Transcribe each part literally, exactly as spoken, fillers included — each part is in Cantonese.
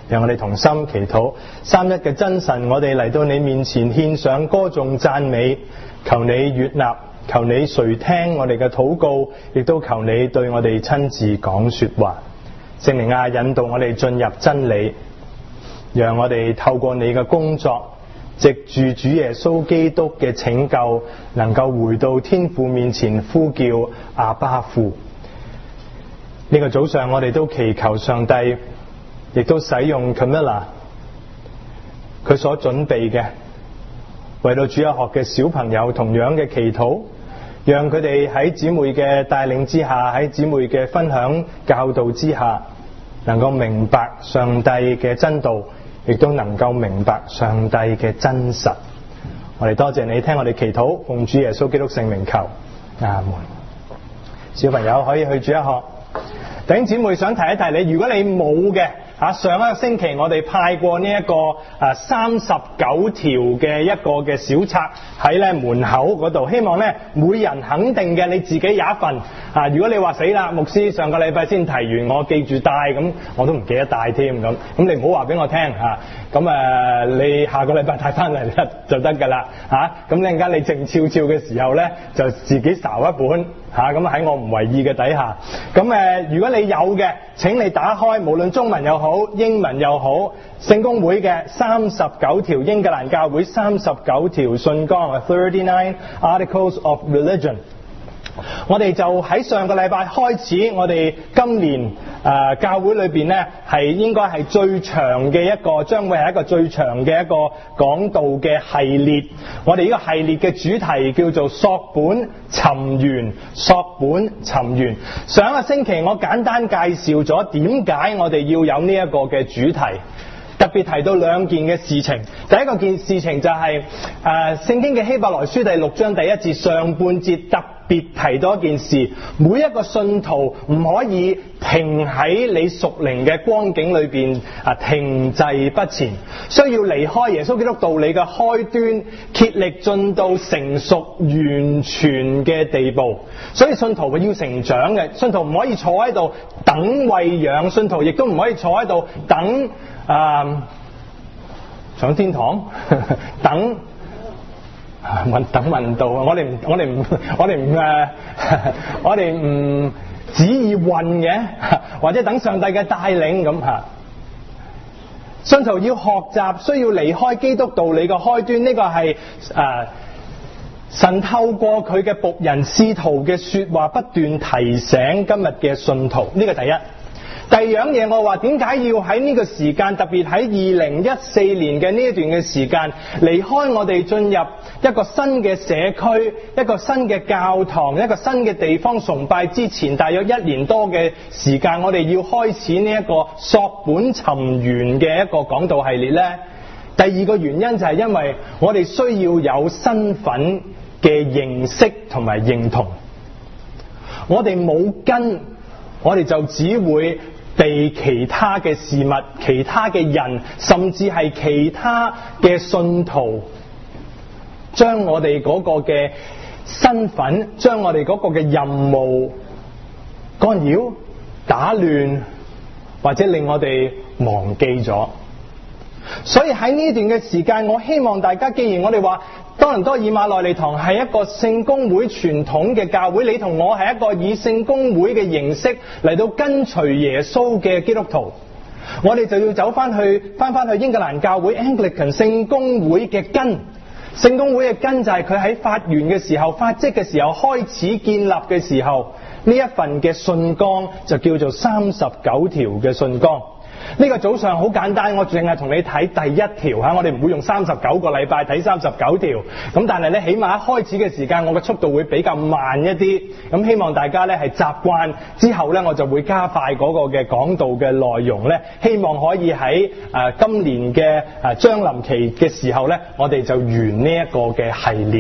讓我哋同心祈禱。三一嘅真神，我哋嚟到你面前獻上歌頌讚美，求你悅納，求你垂聽我哋嘅禱告，亦都求你對我哋親自講說話。聖靈啊，引導我哋進入真理，讓我哋透過你嘅工作，藉住主耶穌基督嘅拯救，能夠回到天父面前呼叫阿爸父。呢個早上我哋都祈求上帝，亦都使用 Camilla 佢所準備嘅，為到主日學嘅小朋友同樣嘅祈禱，讓佢哋喺姊妹嘅帶領之下，喺姊妹嘅分享教導之下，能夠明白上帝嘅真道，亦都能夠明白上帝嘅真實。我哋多謝你聽我哋祈禱，奉主耶穌基督聖名求，阿門。小朋友可以去主日學。弟兄姊妹想提一提你，如果你冇嘅啊，上一個星期我哋派過呢一個啊三十九條嘅一個嘅小冊喺咧門口嗰度，希望咧每人肯定嘅你自己有一份啊。如果你話死啦，牧師上個禮拜先提完，我記住帶，咁我都唔記得帶添咁，咁你唔好話俾我聽嚇，咁啊你下個禮拜帶翻嚟就得㗎啦嚇。咁陣間你靜悄悄嘅時候咧，就自己睄一本嚇，咁喺我唔為意嘅底下，咁誒如果你有嘅，請你打開，無論中文又好，英文又好，聖公會嘅三十九條英格蘭教會三十九條信綱 thirty-nine Articles of Religion。我哋就喺上個禮拜開始，我哋今年誒、呃、教會裏邊呢係應該係最長嘅一個，將會係一個最長嘅一個講道嘅系列。我哋呢個系列嘅主題叫做溯本尋源，溯本尋源。上一個星期我簡單介紹咗點解我哋要有呢一個嘅主題，特別提到兩件嘅事情。第一個件事情就係誒聖經嘅希伯來書第六章第一節上半節特別提到一件事，每一個信徒唔可以停喺你屬靈嘅光景裏邊啊停滯不前，需要離開耶穌基督道理嘅開端，竭力進到成熟完全嘅地步。所以信徒係要成長嘅，信徒唔可以坐喺度等餵養，信徒亦都唔可以坐喺度等啊、呃、上天堂等運等運到，我哋唔我哋唔我哋唔誒我哋唔旨意運嘅，或者等上帝嘅帶領咁嚇。信徒要學習，需要離開基督道理嘅開端，呢、這個係誒、呃、神透過佢嘅僕人使徒嘅説話不斷提醒今日嘅信徒，呢、這個第一。第二樣嘢，我話點解要喺呢個時間，特別喺二零一四年嘅呢一段嘅時間，離開我哋進入一個新嘅社區、一個新嘅教堂、一個新嘅地方崇拜之前，大約一年多嘅時間，我哋要開始呢一個溯本尋源嘅一個講道系列呢？第二個原因就係因為我哋需要有身份嘅認識同埋認同，我哋冇根，我哋就只會被其他嘅事物、其他嘅人，甚至係其他嘅信徒，將我哋嗰個嘅身份、將我哋嗰個嘅任務干擾、打亂，或者令我哋忘記咗。所以喺呢段嘅時間，我希望大家，既然我哋話多倫多以馬內利堂係一個聖公會傳統嘅教會，你同我係一個以聖公會嘅形式嚟到跟隨耶穌嘅基督徒，我哋就要走翻去翻翻去英格蘭教會 Anglican 聖公會嘅根。聖公會嘅根就係佢喺發源嘅時候、發跡嘅時候、開始建立嘅時候，呢一份嘅信綱就叫做三十九條嘅信綱。呢個早上好簡單，我淨係同你睇第一條嚇，我哋唔會用三十九個禮拜睇三十九條，咁但係咧，起碼一開始嘅時間，我嘅速度會比較慢一啲，咁希望大家咧係習慣之後咧，我就會加快嗰個嘅講道嘅內容咧，希望可以喺誒、呃、今年嘅誒將臨期嘅時候咧，我哋就完呢一個嘅系列。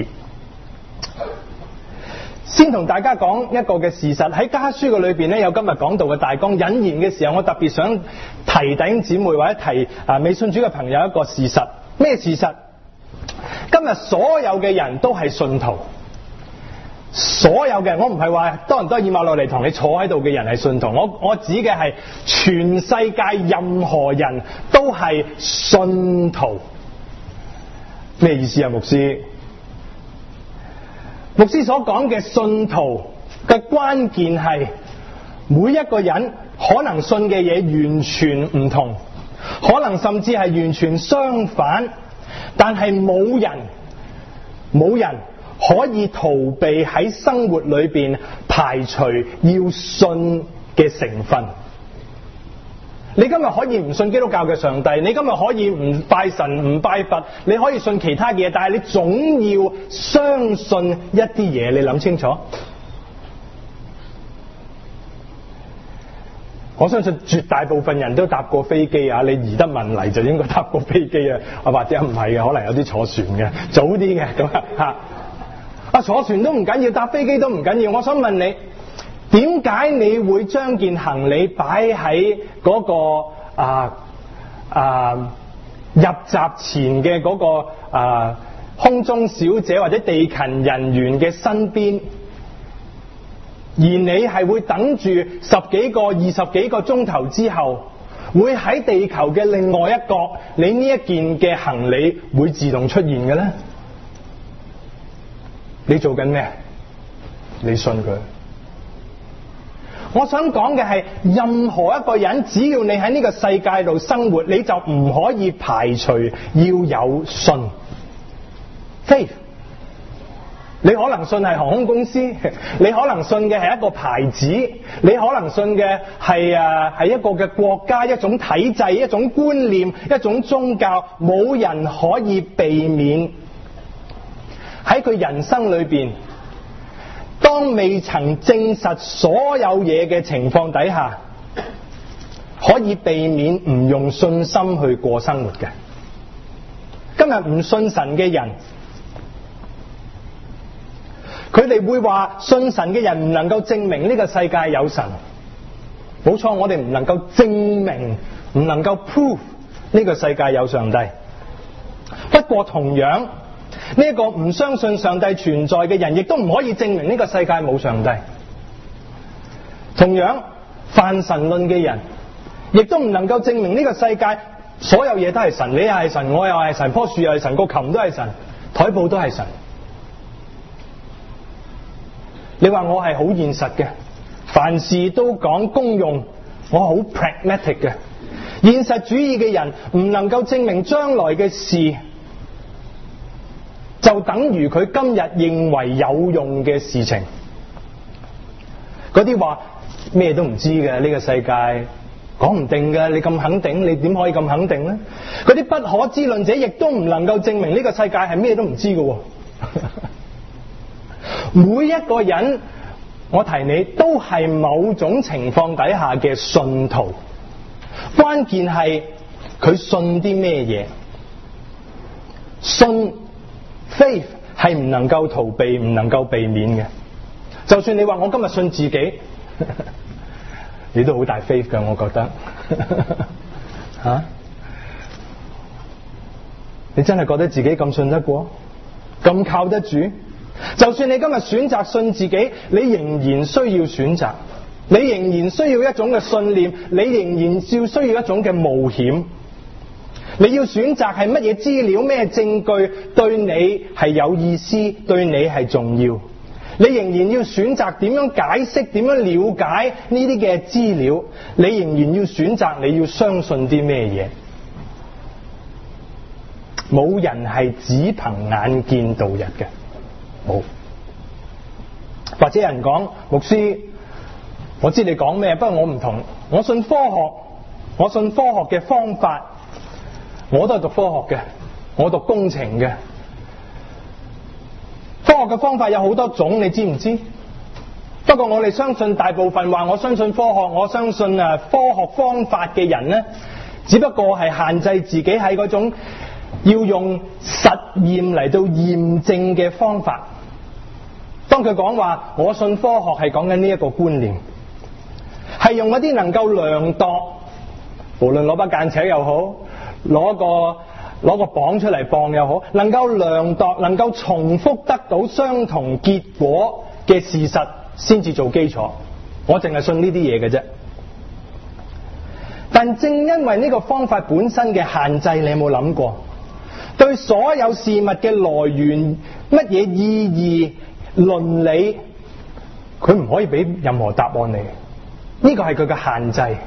先同大家講一個嘅事實，喺家書嘅裏邊咧，有今日講道嘅大綱。引言嘅時候，我特別想提弟兄姊妹或者提啊未信主嘅朋友一個事實。咩事實？今日所有嘅人都係信徒， 所有嘅，我唔係話多倫多以馬內利同你坐喺度嘅人係信徒，我我指嘅係全世界任何人都係信徒。咩意思啊？牧師牧師所講嘅信徒嘅關鍵係每一個人可能信嘅嘢完全唔同，可能甚至係完全相反，但係冇人冇人可以逃避喺生活裏邊排除要信嘅成分。你今日可以唔信基督教嘅上帝，你今日可以唔拜神唔拜佛，你可以信其他嘅嘢，但係你總要相信一啲嘢，你諗清楚。我相信絕大部分人都搭過飛機啊！你移得文嚟就應該搭過飛機啊，或者唔係嘅，可能有啲坐船嘅，早啲嘅咁啊。啊，坐船都唔緊要，搭飛機都唔緊要。我想問你，點解你會將件行李擺喺嗰個啊啊入閘前嘅嗰個啊空中小姐或者地勤人員嘅身邊？而你係會等住十幾個、二十幾個鐘頭之後，會喺地球嘅另外一角，你呢一件嘅行李會自動出現嘅咧？你做緊咩？你信佢？我想講嘅係，任何一個人，只要你喺呢個世界度生活，你就唔可以排除要有信 faith。你可能信係航空公司，你可能信嘅係一個牌子，你可能信嘅係啊係一個嘅國家、一種體制、一種觀念、一種宗教，冇人可以避免喺佢人生裏邊，當未曾證實所有嘢嘅情況底下，可以避免唔用信心去過生活嘅。今日唔信神嘅人，佢哋會話信神嘅人唔能夠證明呢個世界有神。冇錯，我哋唔能夠證明，唔能夠 prove 呢個世界有上帝。不過同樣，呢一個唔相信上帝存在嘅人，亦都唔可以證明呢個世界冇上帝。同樣，泛神論嘅人，亦都唔能夠證明呢個世界所有嘢都係神，你又係神，我又係神，棵樹又係神，個琴都係神，台布都係神。你話我係好現實嘅，凡事都講功用，我好 pragmatic 嘅。現實主義嘅人唔能夠證明將來嘅事，就等於佢今日認為有用嘅事情。嗰啲話咩都唔知嘅，呢個世界講唔定嘅，你咁肯定，你點可以咁肯定呢？嗰啲不可知論者亦都唔能夠證明呢個世界係咩都唔知嘅。每一個人，我提你都係某種情況底下嘅信徒，關鍵係佢信啲咩嘢。信 faith 係唔能夠逃避，唔能夠避免嘅。就算你話我今日信自己，你都好大 faith 㗎，我覺得吓、啊？你真係覺得自己咁信得過，咁靠得住？就算你今日選擇信自己，你仍然需要選擇，你仍然需要一種嘅信念，你仍然要需要一種嘅冒險。你要選擇係乜嘢資料、咩證據對你係有意思，對你係重要。你仍然要選擇點樣解釋、點樣了解呢啲嘅資料。你仍然要選擇你要相信啲咩嘢。冇人係只憑眼見度日嘅。冇，或者有人講，牧師，我知你講咩，不過我唔同，我信科學，我信科學嘅方法，我都係讀科學嘅，我讀工程嘅。科學嘅方法有好多種，你知唔知？不過我哋相信大部分話我相信科學，我相信啊科學方法嘅人呢，只不過係限制自己喺嗰種要用實驗嚟到驗證嘅方法。當佢講話我信科學，係講緊呢一個觀念，係用一啲能夠量度，無論攞把間尺又好，攞個攞個磅出嚟磅又好，能夠量度，能夠重複得到相同結果嘅事實先至做基礎。我淨係信呢啲嘢嘅啫。但正因為呢個方法本身嘅限制，你有冇諗過？對所有事物嘅來源、乜嘢意義、倫理，佢唔可以俾任何答案你。呢個係佢嘅限制。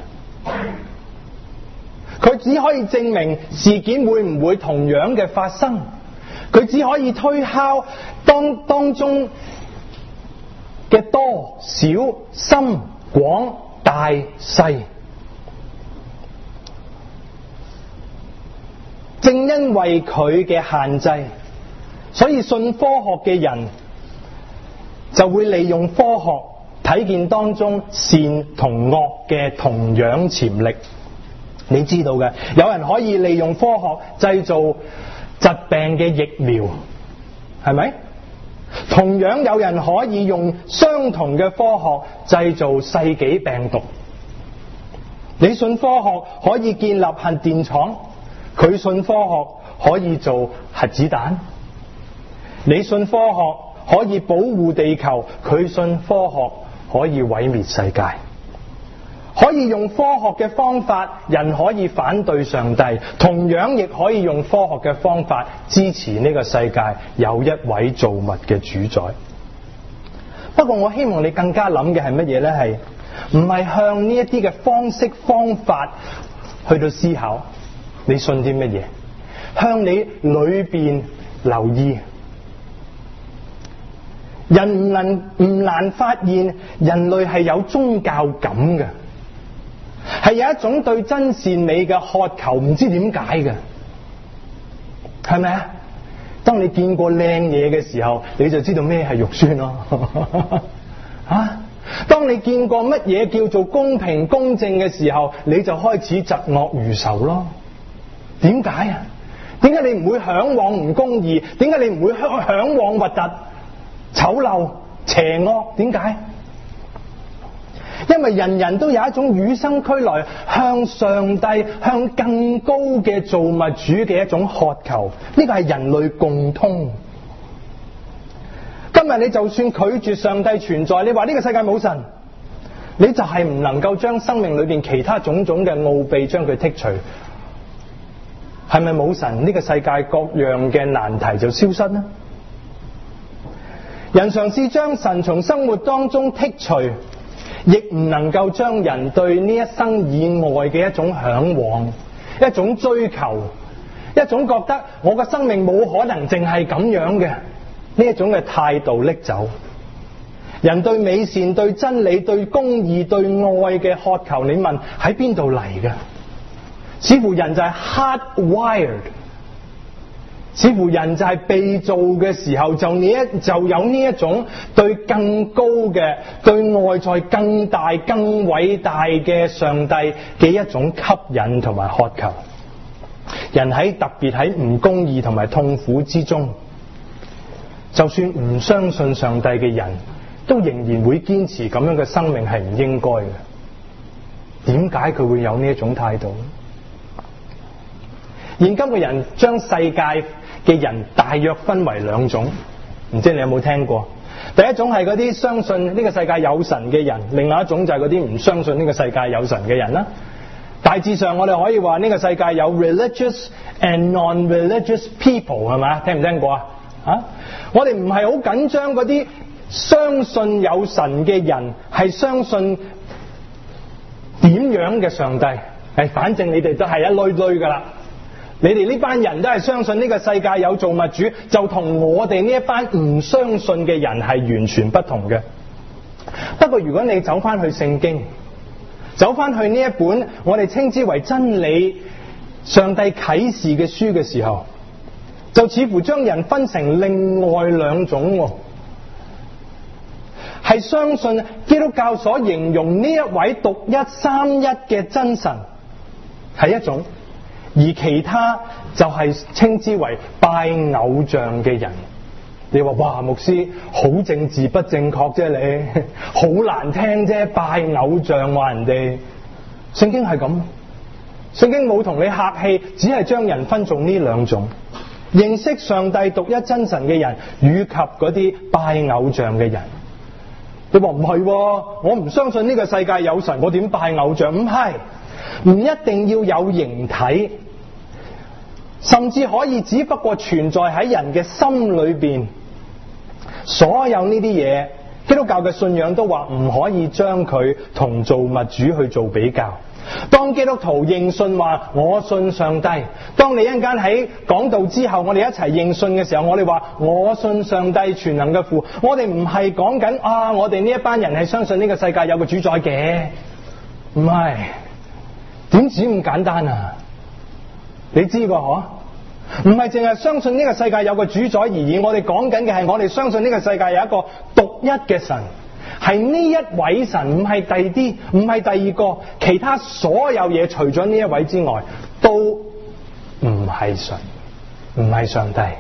佢只可以證明事件會唔會同樣嘅發生，佢只可以推敲當當中嘅多少、深廣大細。正因為佢嘅限制，所以信科學嘅人就會利用科學睇見當中善同惡嘅同樣潛力。你知道嘅，有人可以利用科學製造疾病嘅疫苗，係咪？同樣有人可以用相同嘅科學製造世紀病毒。你信科學可以建立核電廠，佢信科學可以做核子彈。你信科學可以保護地球，佢信科學可以毀滅世界。可以用科學嘅方法，人可以反對上帝，同樣亦可以用科學嘅方法支持呢個世界有一位造物嘅主宰。不過我希望你更加諗嘅係乜嘢呢？係唔係向呢一啲嘅方式方法去到思考你信啲乜嘢？向你裏邊留意。人唔能唔難發現，人類係有宗教感嘅，係有一種對真善美嘅渴求，唔知點解嘅，係咪啊？當你見過靚嘢嘅時候，你就知道咩係肉酸咯。啊！當你見過乜嘢叫做公平公正嘅時候，你就開始嫉惡如仇咯。點解啊？點解你唔會向往唔公義？點解你唔會向向往核突、醜陋、邪惡？點解？因為人人都有一種與生俱來向上帝、向更高嘅造物主嘅一種渴求，呢個係人類共通。今日你就算拒絕上帝存在，你話呢個世界冇神，你就係唔能夠將生命裏邊其他種種嘅奧秘將佢剔除。係咪冇神，呢個世界各樣嘅難題就消失呢？人嘗試將神從生活當中剔除，亦唔能夠將人對呢一生以外嘅一種向往、一種追求、一種覺得我嘅生命冇可能淨係咁樣嘅呢一種嘅態度拎走。人對美善、對真理、對公義、對愛嘅渴求，你問喺邊度嚟嘅？似乎人就係 hardwired， 似乎人就係被造嘅時候就呢一就有呢一種對更高嘅、對外在更大更偉大嘅上帝嘅一種吸引同埋渴求。人喺特別喺唔公義同埋痛苦之中，就算唔相信上帝嘅人都仍然會堅持咁樣嘅生命係唔應該嘅。點解佢會有呢一種態度？現今嘅人將世界嘅人大約分為兩種，唔知你有冇聽過？第一種係嗰啲相信呢個世界有神嘅人，另外一種就係嗰啲唔相信呢個世界有神嘅人啦。大致上我哋可以話呢個世界有 religious and non-religious people， 係咪？聽唔聽過啊？啊！我哋唔係好緊張嗰啲相信有神嘅人係相信點樣嘅上帝，係反正你哋都係一類類噶啦。你哋呢班人都係相信呢個世界有造物主，就同我哋呢一班唔相信嘅人係完全不同嘅。不過如果你走翻去聖經，走翻去呢一本我哋稱之為真理上帝啟示嘅書嘅時候，就似乎將人分成另外兩種，係相信基督教所形容呢一位獨一三一嘅真神係一種，而其他就係稱之為拜偶像嘅人。你話哇，牧師好政治不正確啫，你好難聽啫，拜偶像話人哋。聖經係咁，聖經冇同你客氣，只係將人分做呢兩種：認識上帝獨一真神嘅人，以及嗰啲拜偶像嘅人。 你話唔係喎，我唔相信呢個世界有神，我點拜偶像？唔係，唔一定要有形體，甚至可以只不過存在喺人嘅心裏邊。所有呢啲嘢，基督教嘅信仰都話唔可以將佢同造物主去做比較。當基督徒認信話我信上帝，當你一陣間喺講道之後，我哋一齊認信嘅時候，我哋話我信上帝全能嘅父，我哋唔係講緊啊，我哋呢一班人係相信呢個世界有個主宰嘅，唔係，點止咁簡單啊？你知個嗬？唔係淨係相信呢個世界有個主宰而已，我哋講緊嘅係我哋相信呢個世界有一個獨一嘅神。係呢一位神，唔係第啲，唔係第二個，其他所有嘢除咗呢一位之外，都唔係神，唔係上帝。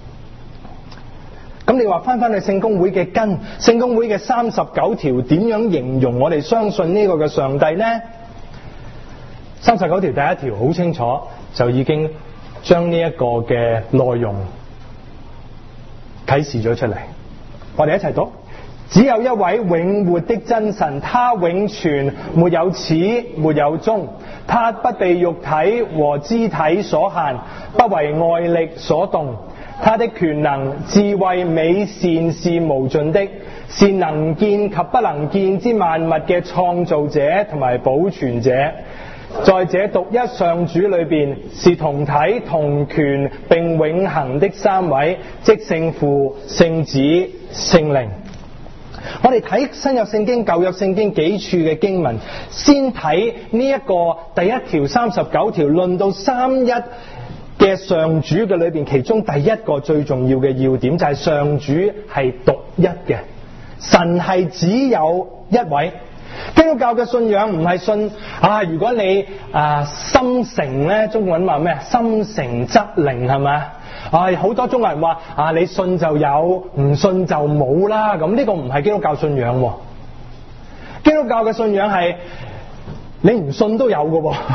咁你話翻翻去聖公會嘅根，聖公會嘅三十九條點樣形容我哋相信呢個嘅上帝呢？三十九條第一條好清楚，就已經將呢一個嘅內容啟示咗出嚟。我哋一齊讀。只有一位永活的真神，他永存，沒有始，沒有終。他不被肉體和肢體所限，不為外力所動。他的權能、智慧、美善是無盡的，是能見及不能見之萬物嘅創造者同埋保存者。在這獨一上主裏邊，是同體同權並永恆的三位，即聖父、聖子、聖靈。我哋睇新約聖經、舊約聖經幾處嘅經文，先睇呢一個第一條三十九條，論到三一嘅上主嘅裏邊，其中第一個最重要嘅要點就係上主係獨一嘅，神係只有一位。基督教嘅信仰唔係信啊，如果你啊心誠咧，中文話咩？心誠則靈，係咪？唉，好多中國人話啊，你信就有，唔信就冇啦。咁呢個唔係基督教信仰喎。基督教嘅信仰係你唔信都有嘅喎。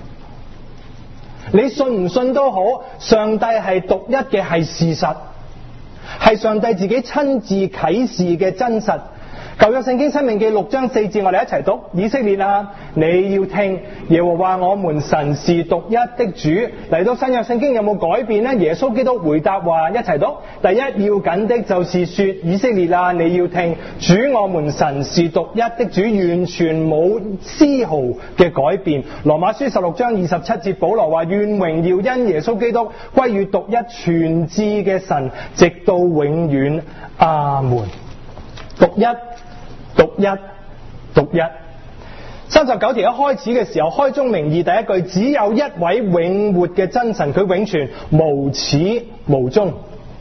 你信唔信都好，上帝係獨一嘅，係事實，係上帝自己親自啟示嘅真實。舊約聖經申命記六章四節，我哋一齊讀。以色列啊，你要聽，耶和華我們神是獨一的主。嚟到新約聖經有冇改變呢？耶穌基督回答話，一齊讀。第一要緊的就是說，以色列啊，你要聽，主我們神是獨一的主，完全冇絲毫嘅改變。羅馬書十六章二十七節，保羅話，願榮耀因耶穌基督歸於獨一全智嘅神，直到永遠。阿門。獨一。獨一，獨一。三十九條一開始嘅時候，開宗明義第一句，只有一位永活嘅真神，佢永存，無始無終。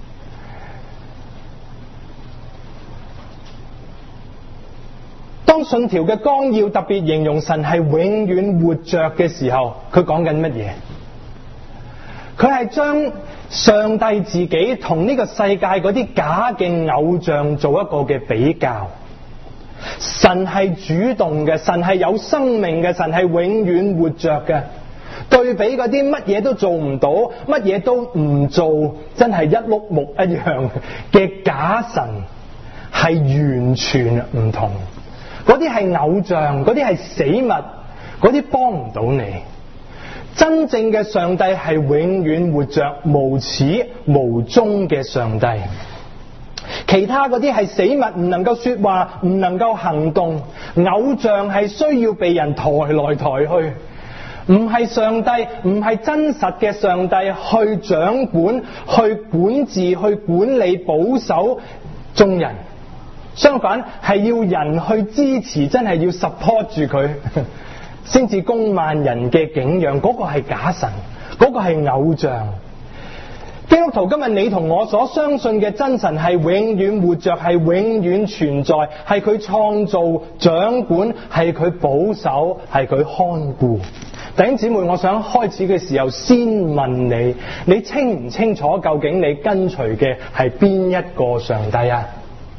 當信條嘅綱要特別形容神係永遠活着嘅時候，佢講緊乜嘢？佢係將上帝自己同呢個世界嗰啲假嘅偶像做一個嘅比較。神係主動嘅，神係有生命嘅，神係永遠活着嘅。對比嗰啲乜嘢都做唔到，乜嘢都唔做，真係一碌木一樣嘅假神，係完全唔同。嗰啲係偶像，嗰啲係死物，嗰啲幫唔到你。真正嘅上帝係永遠活着、無始無終嘅上帝。其他嗰啲係死物，唔能夠說話，唔能夠行動。偶像係需要被人抬來抬去，唔係上帝，唔係真實嘅上帝去掌管、去管治、去管理、保守眾人。相反，係要人去支持，真係要 support 住佢，先至供萬人嘅景仰。嗰個係假神，嗰個係偶像。基督徒今日你同我所相信嘅真神係永遠活着，係永遠存在，係佢創造、掌管，係佢保守，係佢看顧。弟兄姊妹，我想開始嘅時候先問你，你清唔清楚究竟你跟隨嘅係邊一個上帝啊？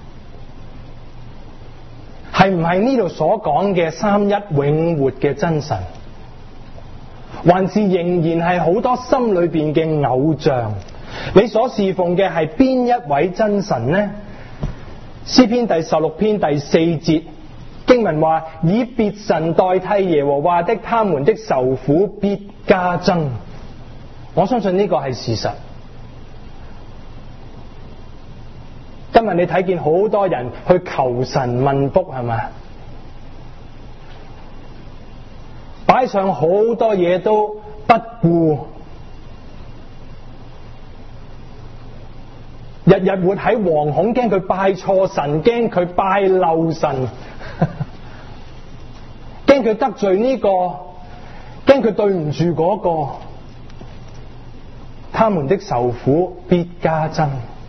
係唔係呢度所講嘅三一永活嘅真神，還是仍然係好多心裏邊嘅偶像？你所侍奉嘅係邊一位真神呢？ 詩篇第十六篇第四節經文話：以別神代替耶和華的，他們的愁苦必加增。我相信呢個係事實。今日你睇見好多人去求神問卜，係咪？擺上好多嘢都不顧，日日活喺惶恐，驚佢拜錯神，驚佢拜漏神，驚佢得罪呢個，驚佢對唔住嗰個，他們的愁苦必加增。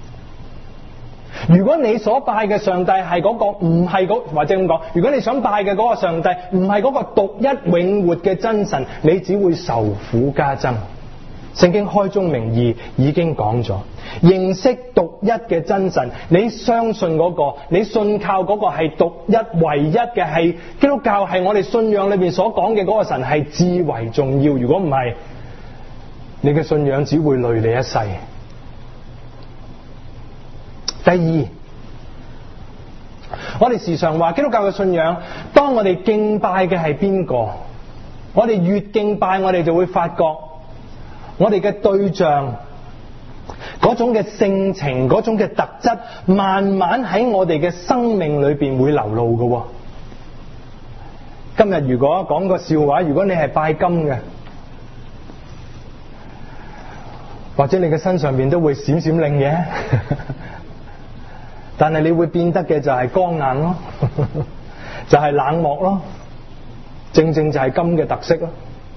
如果你所拜嘅上帝係嗰個唔係嗰，或者咁講，如果你想拜嘅嗰個上帝唔係嗰個獨一永活嘅真神，你只會愁苦加增。聖經開宗明義已經講咗，認識獨一嘅真神，你相信嗰個，你信靠嗰個係獨一唯一嘅，係基督教，係我哋信仰裏面所講嘅嗰個神係至為重要。如果唔係，你嘅信仰只會累你一世。第二，我哋時常話基督教嘅信仰，當我哋敬拜嘅係邊個，我哋越敬拜，我哋就會發覺我哋嘅對象嗰種嘅性情，嗰種嘅特質，慢慢喺我哋嘅生命裏邊會流露嘅。今日如果講個笑話，如果你係拜金嘅，或者你嘅身上邊都會閃閃亮嘅。但係你會變得嘅就係剛硬咯，就係冷漠咯，正正就係金嘅特色咯。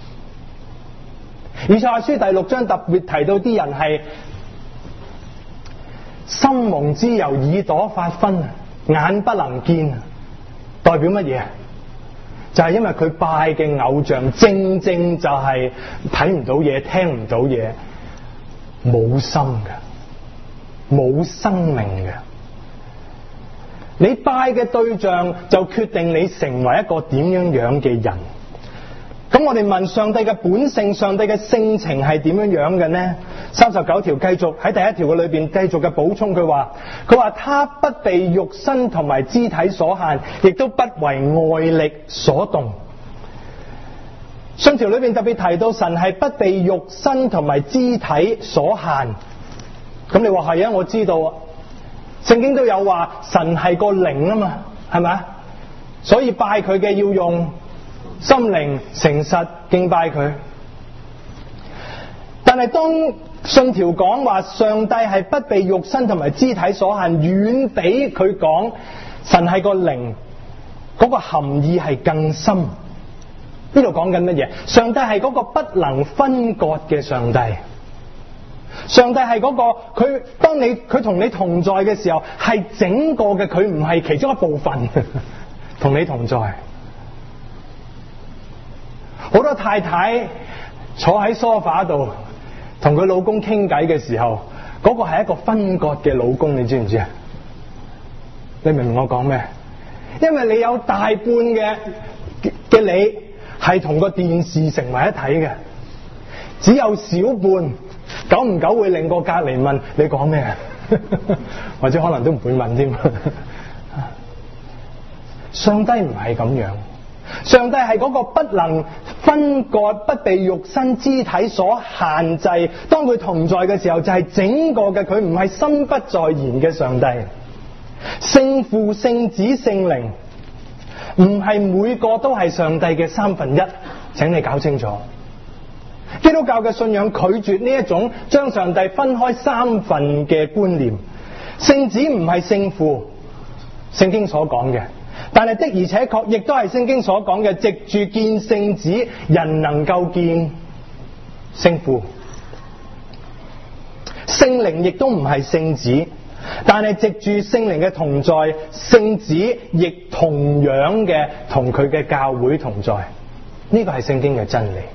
以賽亞書第六章特別提到啲人係心蒙脂油，耳朵發昏，眼不能見，代表乜嘢？就係因為佢拜嘅偶像正正就係睇唔到嘢，聽唔到嘢，冇心嘅，冇生命嘅。你拜嘅對象就決定你成為一個點樣樣嘅人。咁我哋問上帝嘅本性，上帝嘅性情係點樣樣嘅呢？三十九條繼續喺第一條嘅裏邊繼續嘅補充，佢話佢話他不被肉身同埋肢體所限，亦都不為外力所動。信條裏邊特別提到神係不被肉身同埋肢體所限。咁你話係啊？我知道啊。聖經都有話神係個靈啊嘛，係咪？所以拜佢嘅要用心靈誠實敬拜佢。但係當信條講話上帝係不被肉身同埋肢體所限，遠比佢講神係個靈嗰個含義係更深。呢度講緊乜嘢？上帝係嗰個不能分割嘅上帝。上帝係嗰個，佢當你佢同你同在嘅時候，係整個嘅，佢唔係其中一部分同你同在。好多太太坐喺梳化度同佢老公傾偈嘅時候，嗰個係一個分割嘅老公，你知唔知啊？你明唔明我講咩？因為你有大半嘅嘅你係同個電視成為一體嘅，只有小半久唔久會令個隔籬問你講咩啊，或者可能都唔會問添。上帝唔係咁樣，上帝係嗰個不能分割、不被肉身肢體所限制。當佢同在嘅時候，就係整個嘅，佢唔係心不在焉嘅上帝。聖父、聖子、聖靈，唔係每個都係上帝嘅三分一，請你搞清楚。基督教嘅信仰拒絕呢一種將上帝分開三份嘅觀念。聖子唔係聖父，聖經所講嘅，但係的而且確亦都係聖經所講嘅，藉住見聖子，人能夠見聖父。聖靈亦都唔係聖子，但係藉住聖靈嘅同在，聖子亦同樣嘅同佢嘅教會同在。呢個係聖經嘅真理。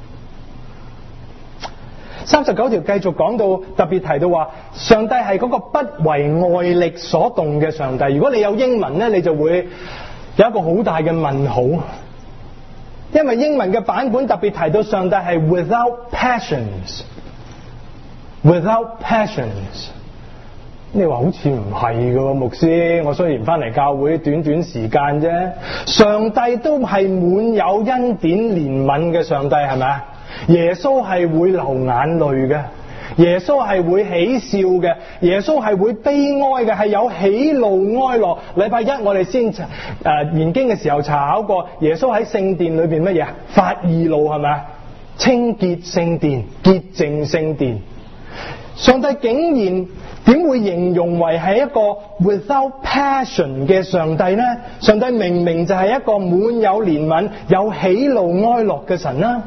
三十九條繼續講到，特別提到話，上帝係嗰個不為外力所動嘅上帝。如果你有英文呢，你就會有一個好大嘅問號，因為英文嘅版本特別提到上帝係 without passions，without passions， 你話好似唔係㗎喎，牧師，我雖然翻嚟教會短短時間啫，上帝都係滿有恩典憐憫嘅上帝，係咪啊？耶穌係會流眼淚嘅，耶穌係會喜笑嘅，耶穌係會悲哀嘅，係有喜怒哀樂。禮拜一我哋先誒、呃、研經嘅時候查考過，耶穌喺聖殿裏邊乜嘢？發義怒，係咪啊？清潔聖殿，潔淨聖殿。上帝竟然點會形容為係一個 without passion 嘅上帝呢？上帝明明就係一個滿有憐憫、有喜怒哀樂嘅神啦。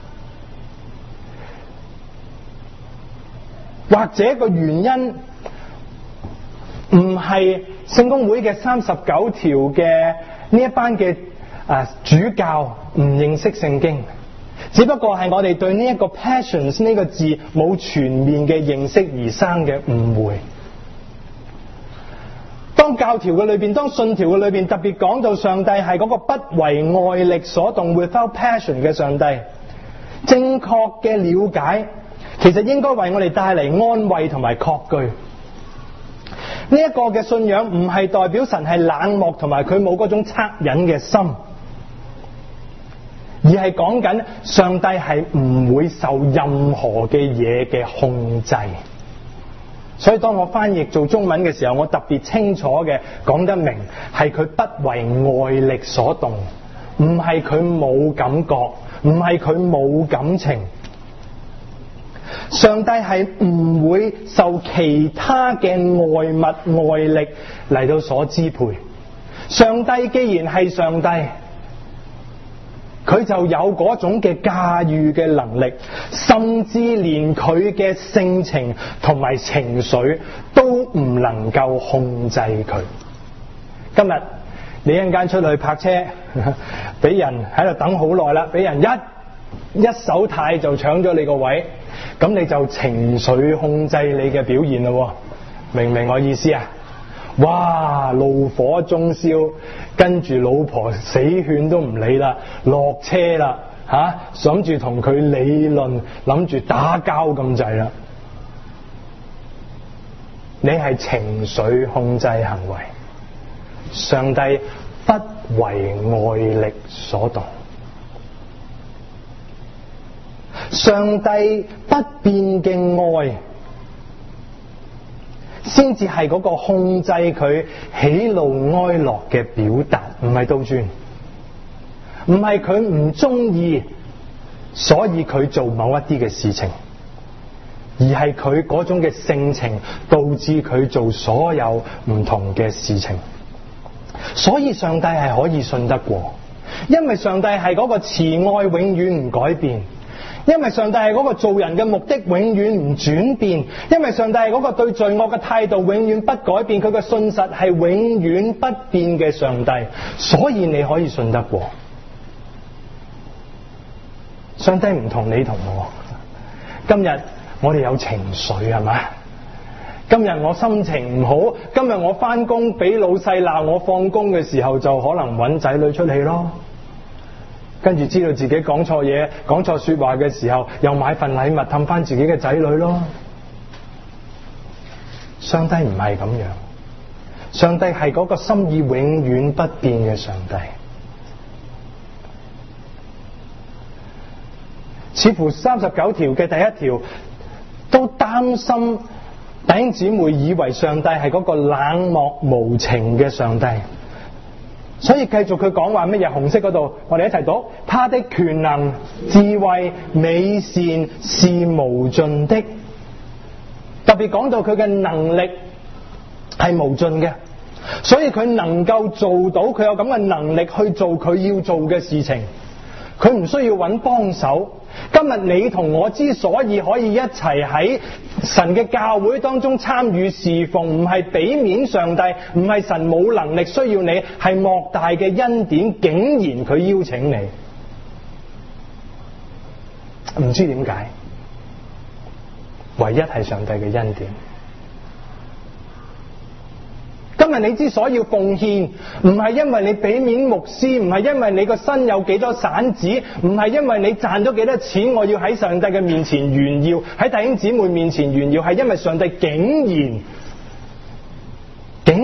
或者個原因唔係聖公會嘅三十九條嘅呢一班嘅啊主教唔認識聖經，只不過係我哋對呢一個 passions 呢個字冇全面嘅認識而生嘅誤會。當教條嘅裏邊，當信條嘅裏邊特別講到上帝係嗰個不為外力所動 without passion 嘅上帝，正確嘅了解其實應該為我哋帶嚟安慰同埋確據。呢一個嘅信仰唔係代表神係冷漠同埋佢冇嗰種惻隱嘅心，而係講緊上帝係唔會受任何嘅嘢嘅控制。所以當我翻譯做中文嘅時候，我特別清楚嘅講得明，係佢不為外力所動，唔係佢冇感覺，唔係佢冇感情。上帝係唔會受其他嘅外物外力嚟到所支配。上帝既然係上帝，佢就有嗰種嘅駕馭嘅能力，甚至連佢嘅性情同埋情緒都唔能夠控制佢。今日你一陣間出去泊車，俾人喺度等好耐啦，俾人一一手軚就搶咗你個位，咁你就情緒控制你嘅表現咯，明唔明我意思啊？哇，怒火中燒，跟住老婆死勸都唔理啦，落車啦，吓諗住同佢理論，諗住打交咁滯啦。你係情緒控制行為，上帝不為外力所動。上帝不變嘅愛先至係嗰個控制佢喜怒哀樂嘅表達，唔係倒轉，唔係佢唔中意所以佢做某一啲嘅事情，而係佢嗰種嘅性情導致佢做所有唔同嘅事情。所以上帝係可以信得過，因為上帝係嗰個慈愛永遠唔改變，因為上帝係嗰個做人嘅目的永遠唔轉變，因為上帝係嗰個對罪惡嘅態度永遠不改變，佢嘅信實係永遠不變嘅上帝，所以你可以信得過。上帝唔同你同我，今日我哋有情緒係咪？今日我心情唔好，今日我翻工俾老細鬧我，放工嘅時候就可能揾仔女出氣咯，跟住知道自己講錯嘢，講錯說話嘅時候，又買份禮物氹翻自己嘅仔女咯。上帝唔係咁樣，上帝係嗰個心意永遠不變嘅上帝。似乎三十九條嘅第一條都擔心弟兄姊妹以為上帝係嗰個冷漠無情嘅上帝，所以繼續佢講話乜嘢？紅色嗰度，我哋一齊讀：他的權能、智慧、美善是無盡的。特別講到佢嘅能力係無盡嘅，所以佢能夠做到，佢有咁嘅能力去做佢要做嘅事情，佢唔需要揾幫手。今日你同我之所以可以一齊喺神嘅教會當中參與侍奉，唔係俾面上帝，唔係神冇能力需要你，係莫大嘅恩典，竟然佢邀請你，唔知點解，唯一係上帝嘅恩典。今日你之所以要奉獻，唔係因為你俾面牧師，唔係因為你個身有幾多散紙，唔係因為你賺咗幾多錢，我要喺上帝嘅面前炫耀，喺弟兄姊妹面前炫耀，係因為上帝竟然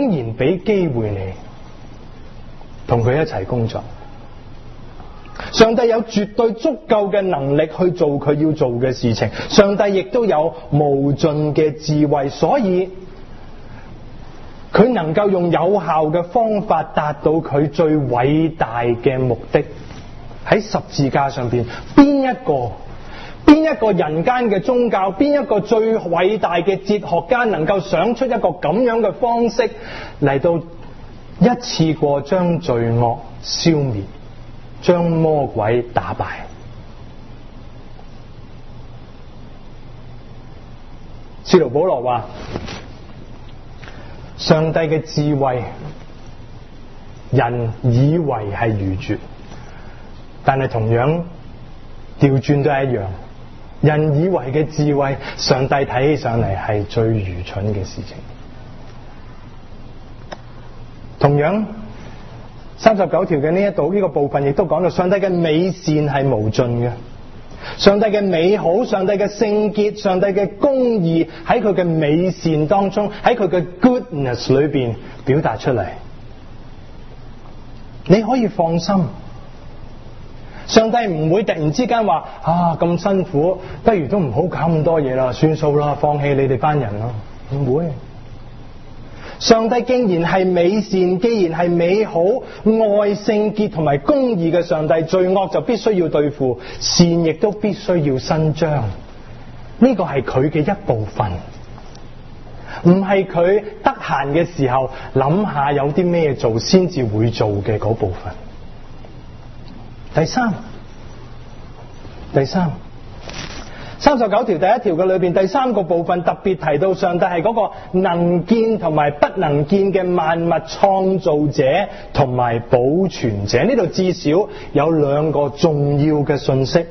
竟然俾機會你同佢一齊工作。上帝有絕對足夠嘅能力去做佢要做嘅事情，上帝亦都有無盡嘅智慧，所以佢能夠用有效嘅方法達到佢最偉大嘅目的。喺十字架上邊，邊一個邊一個人間嘅宗教，邊一個最偉大嘅哲學家能夠想出一個咁樣嘅方式嚟到一次過將罪惡消滅，將魔鬼打敗？使徒保羅話，上帝嘅智慧，人以為係愚拙，但係同樣調轉都係一樣。人以為嘅智慧，上帝睇起上嚟係最愚蠢嘅事情。同樣三十九條嘅呢一度呢個部分亦都講到，上帝嘅美善係無盡嘅，上帝嘅美好，上帝嘅聖潔，上帝嘅公義喺佢嘅美善當中，喺佢嘅 goodness 裏邊表達出嚟。你可以放心，上帝唔會突然之間話啊咁辛苦，不如都唔好搞咁多嘢啦，算數啦，放棄你哋班人咯，唔會。上帝既然係美善，既然係美好、愛、聖潔同埋公義嘅上帝，罪惡就必須要對付，善亦都必須要伸張。呢個係佢嘅一部分，唔係佢得閒嘅時候諗下有啲咩做先至會做嘅嗰部分。第三，第三，三十九條第一條嘅裏邊第三個部分特別提到，上帝係嗰個能見同埋不能見嘅萬物創造者同埋保存者。呢度至少有兩個重要嘅信息。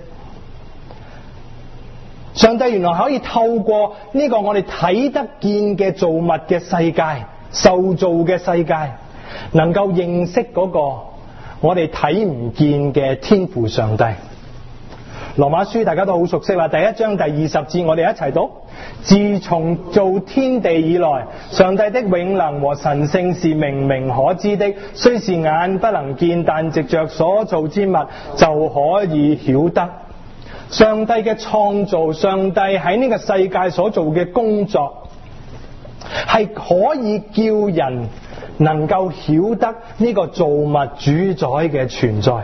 上帝原來可以透過呢個我哋睇得見嘅造物嘅世界、受造嘅世界，能夠認識嗰個我哋睇唔見嘅天父上帝。羅馬書大家都好熟悉啦，第一章第二十節我哋一齊讀：自從造天地以來，上帝的永能和神性是明明可知的，雖是眼不能見，但藉着所造之物就可以曉得。上帝嘅創造，上帝喺呢個世界所做嘅工作，係可以叫人能夠曉得呢個造物主宰嘅存在。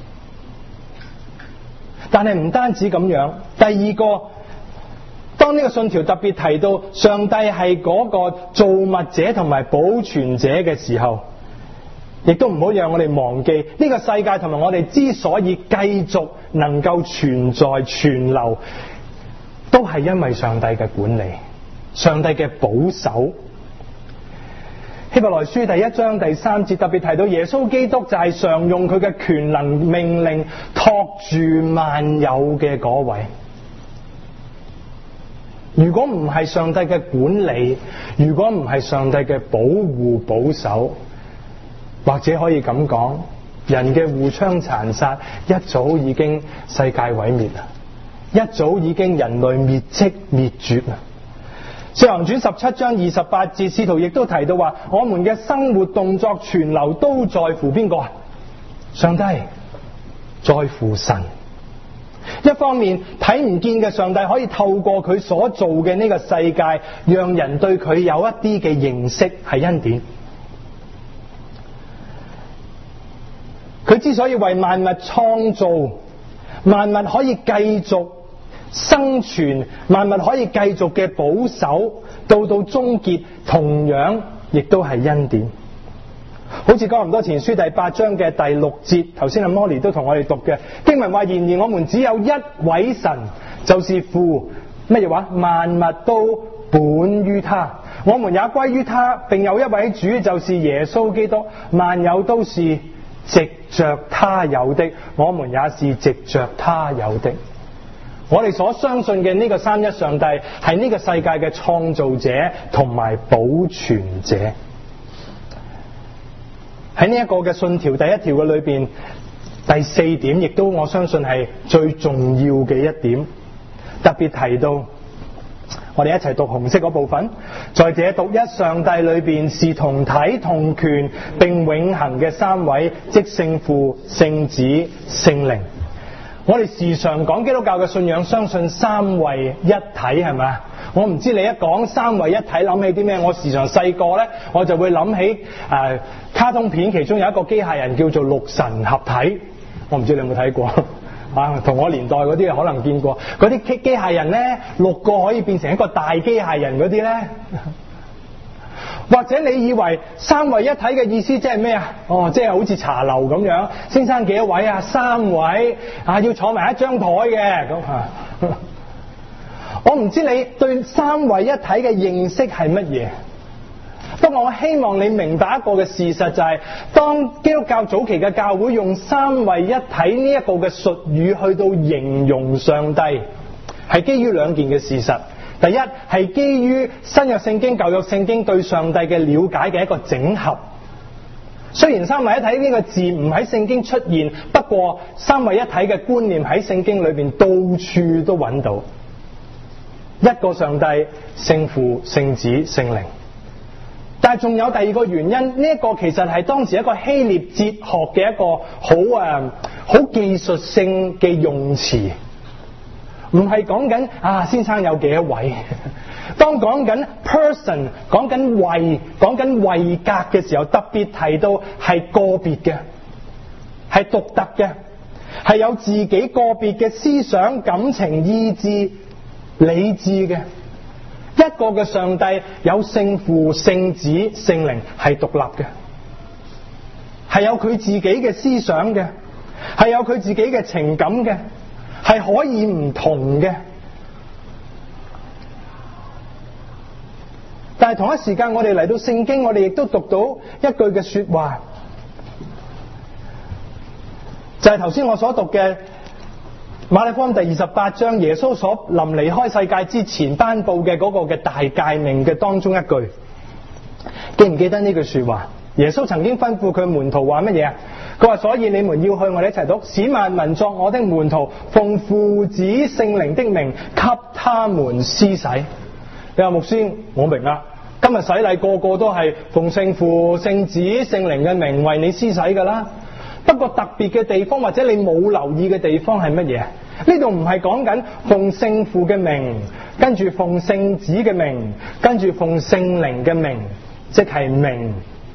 但係唔單止咁樣，第二個，當呢個信條特別提到上帝係嗰個造物者同埋保存者嘅時候，亦都唔好讓我哋忘記呢個世界同埋我哋之所以繼續能夠存在存留，都係因為上帝嘅管理，上帝嘅保守。希伯來書第一章第三節特別提到，耶穌基督就係常用佢嘅權能命令托住萬有嘅嗰位。如果唔係上帝嘅管理，如果唔係上帝嘅保護保守，或者可以咁講，人嘅互相殘殺一早已經世界毀滅啦，一早已經人類滅跡滅絕啦。《使徒行傳》十七章二十八節，使徒亦都提到話，我們嘅生活動作存留都在乎邊個啊？上帝，在乎神。一方面睇唔見嘅上帝可以透過佢所做嘅呢個世界，讓人對佢有一啲嘅認識，係恩典。佢之所以為萬物創造，萬物可以繼續生存，萬物可以繼續嘅保守，到到終結，同樣亦都係恩典。好似哥林多前書第八章嘅第六節，頭先阿摩利都同我哋讀嘅經文話：然而我們只有一位神，就是父，乜嘢話？萬物都本於他，我們也歸於他，並有一位主，就是耶穌基督，萬有都是藉着他有的，我們也是藉着他有的。我哋所相信嘅呢個三一上帝係呢個世界嘅創造者同埋保存者。喺呢一個嘅信條第一條嘅裏邊，第四點亦都我相信係最重要嘅一點，特別提到我哋一齊讀紅色嗰部分。在這獨一上帝裏邊，是同體同權並永恆嘅三位，即聖父、聖子、聖靈。我哋時常講基督教嘅信仰，相信三位一體，係咪？我唔知你一講三位一體諗起啲咩？我時常細個呢，我就會諗起誒、呃、卡通片，其中有一個機械人叫做六神合體。我唔知你有冇睇過啊？同我年代嗰啲可能見過嗰啲機機械人呢，六個可以變成一個大機械人嗰啲呢。或者你以為三位一體嘅意思即係咩啊？哦，即係好似茶樓咁樣，先生幾多位啊？三位啊，要坐埋一張台嘅咁啊。我唔知你對三位一體嘅認識係乜嘢，不過我希望你明白一個嘅事實，就係、是、當基督教早期嘅教會用三位一體呢一個嘅術語去到形容上帝，係基於兩件嘅事實。第一係基於新約聖經、舊約聖經對上帝嘅了解嘅一個整合。雖然三位一體呢個字唔喺聖經出現，不過三位一體嘅觀念喺聖經裏邊到處都揾到。一個上帝，聖父、聖子、聖靈。但係仲有第二個原因，呢、這、一個其實係當時一個希臘哲學嘅一個好誒好技術性嘅用詞。唔係講緊啊先生有幾多位，當講緊 person 講緊位講緊位格嘅時候，特別提到係個別嘅，係獨特嘅，係有自己個別嘅思想、感情、意志、理智嘅。一個嘅上帝有聖父、聖子、聖靈，係獨立嘅，係有佢自己嘅思想嘅，係有佢自己嘅情感嘅，係可以唔同嘅。但係同一時間，我哋嚟到聖經，我哋亦都讀到一句嘅說話，就係頭先我所讀嘅馬太福音第二十八章，耶穌所臨離開世界之前頒布嘅嗰個嘅大誡命嘅當中一句，記唔記得呢句說話？耶穌曾經吩咐佢門徒話乜嘢啊？佢話：所以你們要去，我哋一齊讀，使萬民作我的門徒，奉父子聖靈的名給他們施洗。你話牧師，我明啦，今日洗禮個個都係奉聖父、聖子、聖靈嘅名為你施洗噶啦。不過特別嘅地方或者你冇留意嘅地方係乜嘢？呢度唔係講緊奉聖父嘅名，跟住奉聖子嘅名，跟住奉聖靈嘅名，即係名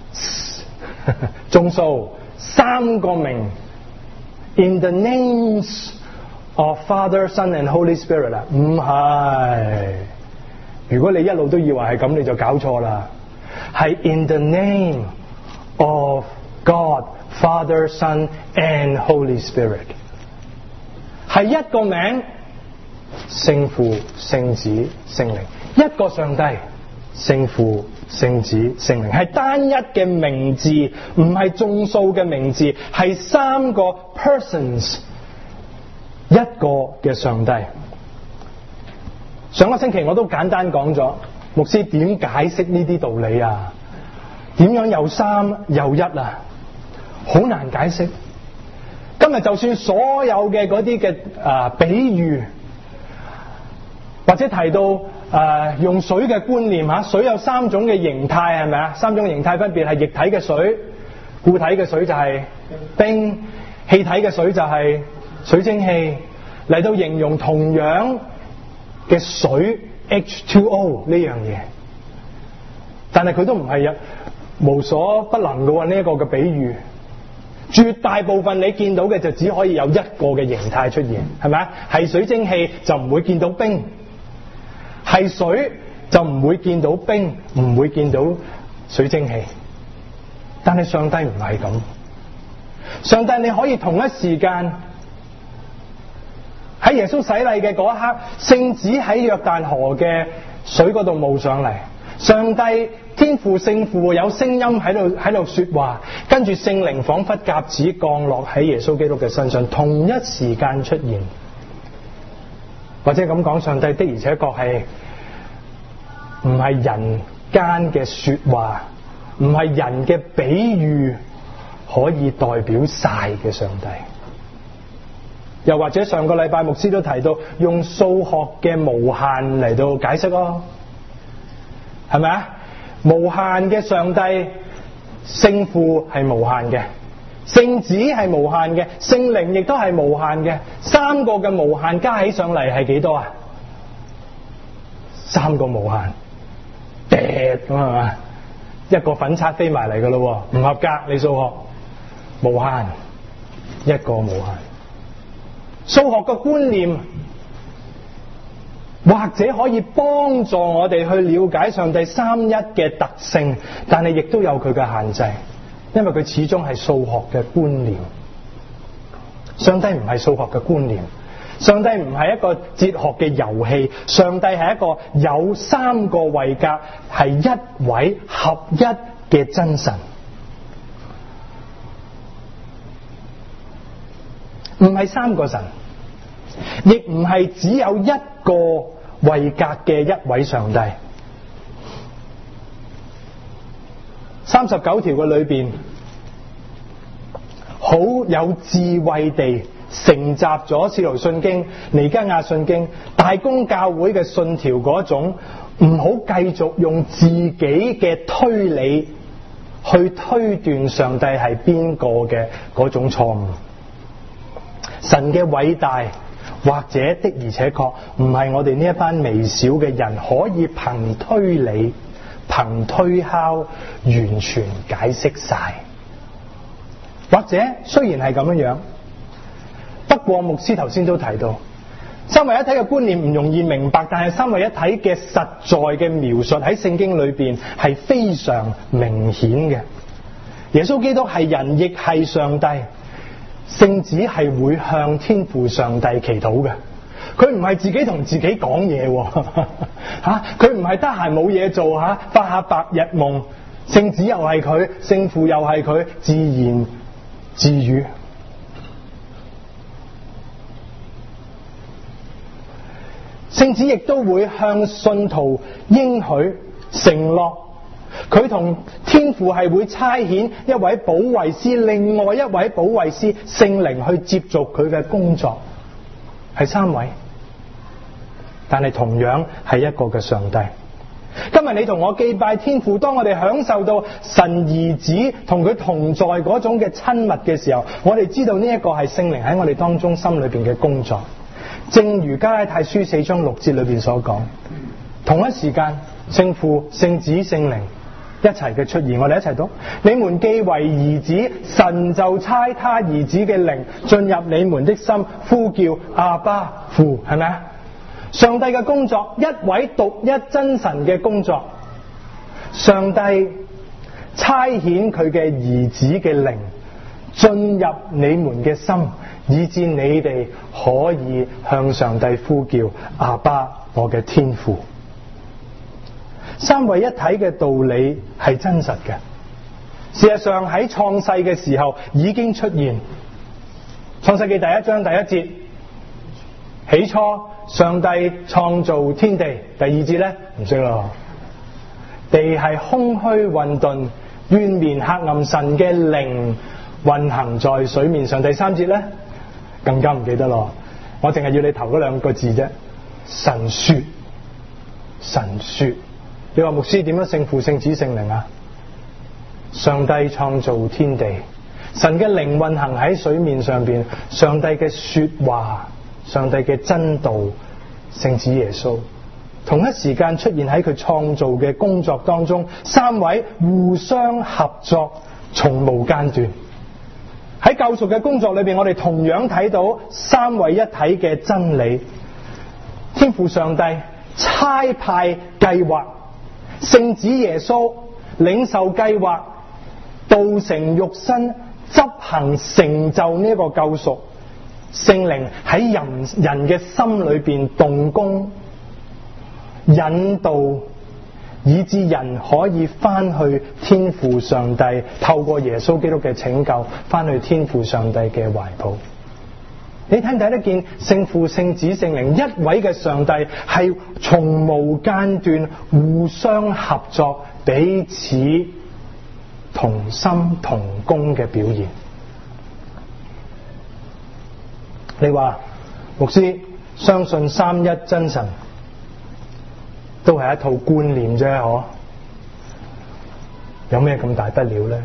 眾數三個名 ，in the names of Father, Son and Holy Spirit 啦，唔係。如果你一路都以為係咁，你就搞錯啦。係 in the name of God。Father, Son and Holy Spirit 係一個名，聖父、聖子、聖靈，一個上帝，聖父、聖子、聖靈，係單一嘅名字，唔係眾數嘅名字，係三個 persons， 一個嘅上帝。上個星期我都簡單講咗，牧師點解釋呢啲道理啊？點樣又三又一啊？好難解釋。今日就算所有嘅嗰啲嘅啊比喻，或者提到誒、呃、用水嘅觀念吓，水有三種嘅形態，係咪啊？三種形態分別係液體嘅水、固體嘅水就係冰、氣體嘅水就係水蒸氣，嚟到形容同樣嘅水 H 二 O 呢樣嘢。但係佢都唔係啊無所不能嘅喎，呢一個嘅比喻。絕大部分你見到嘅就只可以有一個嘅形態出現，係咪啊？係水蒸氣就唔會見到冰，係水就唔會見到冰，唔會見到水蒸氣。但係上帝唔係咁，上帝你可以同一時間喺耶穌洗禮嘅嗰一刻，聖子喺約旦河嘅水嗰度冒上嚟，上帝天父聖父有聲音喺度喺度說話，跟住聖靈仿佛鴿子降落喺耶穌基督嘅身上，同一時間出現。或者咁講，上帝的而且確係唔係人間嘅說話，唔係人嘅比喻可以代表晒嘅上帝。 又或者上個禮拜牧師都提到，用數學嘅無限嚟到解釋咯，係咪啊？無限嘅上帝，聖父係無限嘅，聖子係無限嘅，聖靈亦都係無限嘅，三個嘅無限加起上嚟係幾多啊？三個無限，跌咁係嘛？一個粉刷飛埋嚟噶咯，唔合格你數學，無限，一個無限。數學嘅觀念或者可以幫助我哋去了解上帝三一嘅特性，但係亦都有佢嘅限制，因為佢始終係數學嘅觀念。上帝唔係數學嘅觀念，上帝唔係一個哲學嘅遊戲，上帝係一個有三個位格，係一位合一嘅真神，唔係三個神，亦唔係只有一個位格嘅一位上帝。三十九條嘅裏邊，好有智慧地承襲咗《使徒信經》、《彌迦亞信經》、大公教會嘅信條嗰種，唔好繼續用自己嘅推理去推斷上帝係邊個嘅嗰種錯誤。神嘅偉大，或者的而且確唔係我哋呢一班微小嘅人可以憑推理、憑推敲完全解釋晒。或者雖然係咁樣樣，不過牧師頭先都提到，三位一體嘅觀念唔容易明白，但係三位一體嘅實在嘅描述喺聖經裏邊係非常明顯嘅。耶穌基督係人，亦係上帝。聖子係會向天父上帝祈禱嘅，佢唔係自己同自己講嘢，吓，佢唔係得閒冇嘢做吓，發下白日夢。聖子又係佢，聖父又係佢，自言自語。聖子亦都會向信徒應許承諾，佢同天父係會差遣一位保惠師，另外一位保惠師聖靈去接續佢嘅工作，係三位，但係同樣係一個嘅上帝。今日你同我祭拜天父，當我哋享受到神兒子同佢同在嗰種嘅親密嘅時候，我哋知道呢一個係聖靈喺我哋當中心裏邊嘅工作。正如加拉太書四章六節裏邊所講，同一時間聖父、聖子、聖靈一齊嘅出現，我哋一齊讀：你們既為兒子，神就差他兒子嘅靈進入你們的心，呼叫阿爸父，係咪啊？上帝嘅工作，一位獨一真神嘅工作，上帝差遣佢嘅兒子嘅靈進入你們嘅心，以致你哋可以向上帝呼叫阿爸，我嘅天父。三位一體嘅道理係真實嘅，事實上喺創世嘅時候已經出現。創世記第一章第一節，起初上帝創造天地。第二節呢，唔識咯，地係空虛混沌，淵面黑暗，神嘅靈運行在水面上。第三節呢，更加唔記得咯，我淨係要你頭嗰兩個字啫，神說，神說。你話牧師點樣聖父聖子聖靈啊？上帝創造天地，神嘅靈運行喺水面上邊，上帝嘅說話，上帝嘅真道，聖子耶穌同一時間出現喺佢創造嘅工作當中，三位互相合作，從無間斷。喺救贖嘅工作裏邊，我哋同樣睇到三位一體嘅真理。天父上帝差派計劃，聖子耶穌領受計劃，道成肉身，執行成就呢個救贖。聖靈喺人人嘅心裏邊動工，引導，以致人可以翻去天父上帝，透過耶穌基督嘅拯救，翻去天父上帝嘅懷抱。你睇唔睇得見聖父、聖子、聖靈一位嘅上帝係從無間斷互相合作，彼此同心同工嘅表現？ 你話牧師相信三一真神都係一套觀念啫，嗬？有咩咁大不了咧？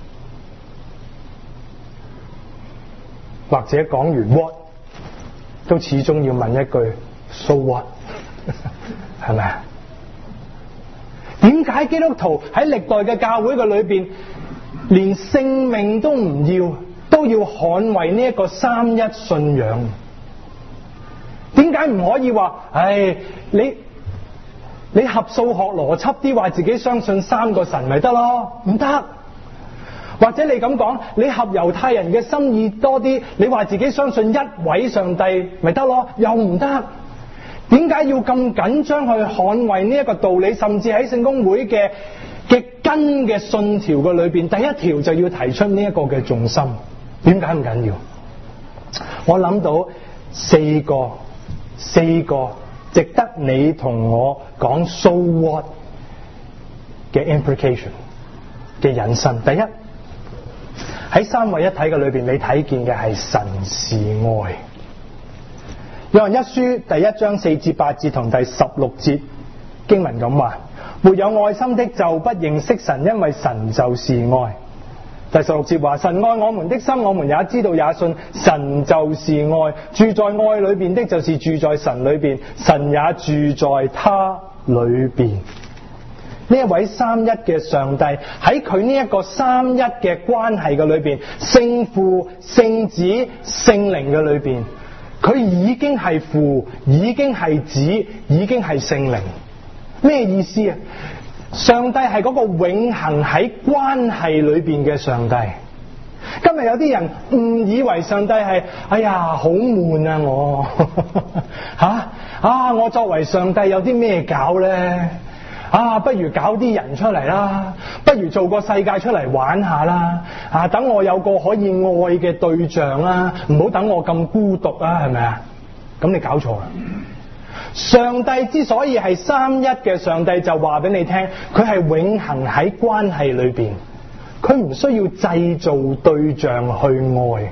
或者講完 what 都始終要問一句 so what 係咪啊？點解基督徒喺歷代嘅教會嘅裏邊連性命都唔要，都要捍衛呢一個三一信仰？點解唔可以話唉，你你合數學邏輯啲，話自己相信三個神咪得咯？唔得。或者你咁講，你合猶太人嘅心意多啲，你話自己相信一位上帝咪得咯？又唔得。點解要咁緊張去捍衛呢一個道理？甚至喺聖公會嘅嘅根嘅信條嘅裏邊，第一條就要提出呢一個嘅重心。點解咁緊要？我諗到四個四個值得你同我講 so what 嘅 implication 嘅引申。第一，喺三位一體嘅裏邊，你睇見嘅係神是愛。約翰一書第一章四至八節同第十六節經文咁話：沒有愛心的就不認識神，因為神就是愛。第十六節話：神愛我們的心，我們也知道也信，神就是愛。住在愛裏邊的，就是住在神裏邊，神也住在他裏邊。呢一位三一嘅上帝喺佢呢一個三一嘅關係嘅裏邊，聖父、聖子、聖靈嘅裏邊，佢已經係父，已經係子，已經係聖靈。咩意思啊？上帝係嗰個永恆喺關係裏邊嘅上帝。今日有啲人誤以為上帝係，哎呀好悶啊我吓啊，啊我作為上帝有啲咩搞呢？啊不如搞啲人出嚟啦，不如做個世界出嚟玩下啦，啊等我有個可以愛嘅對象啦，唔好等我咁孤獨啊，係咪啊？咁你搞錯啦。上帝之所以係三一嘅上帝，就話俾你聽，佢係永恆喺關係裏邊，佢唔需要製造對象去愛。